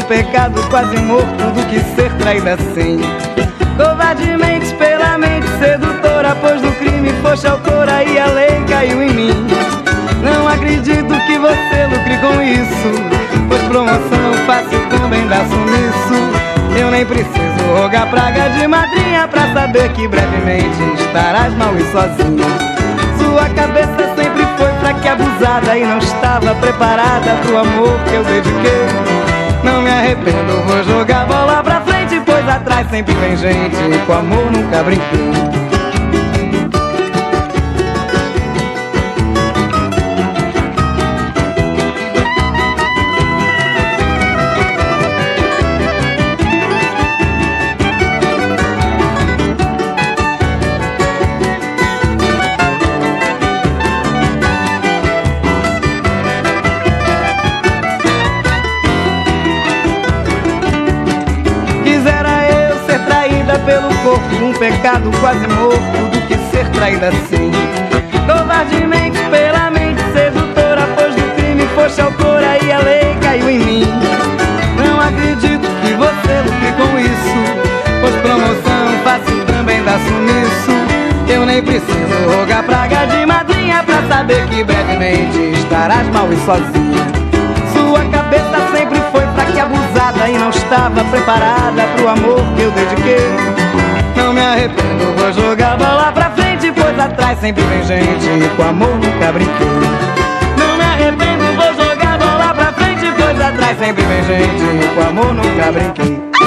pecado quase morto do que ser traída assim. Covardemente pela mente sedutora, pois do crime foste autora e a lei caiu em mim. Não acredito que você lucre com isso, pois promoção fácil também dá sumiço. Eu nem preciso rogar praga de madrinha pra saber que brevemente estarás mal e sozinha. Sua cabeça sempre foi fraca e abusada e não estava preparada pro amor que eu dediquei. Não me arrependo, vou jogar a bola pra frente, pois atrás sempre vem gente e com amor nunca brinquei. Pelo corpo, um pecado quase morto do que ser traída assim. Covardemente pela mente sedutora, pois do crime foste autora e a lei caiu em mim. Não acredito que você lucre com isso, pois promoção fácil também dá sumiço. Eu nem preciso rogar praga de madrinha pra saber que brevemente estarás mal e sozinha. Sua cabeça sempre foi fraca e abusada e não estava preparada pro amor que eu dediquei. Não me arrependo, vou jogar a bola pra frente, pois atrás sempre vem gente e com amor nunca brinquei. Não me arrependo, vou jogar a bola pra frente, pois atrás sempre vem gente e com amor nunca brinquei.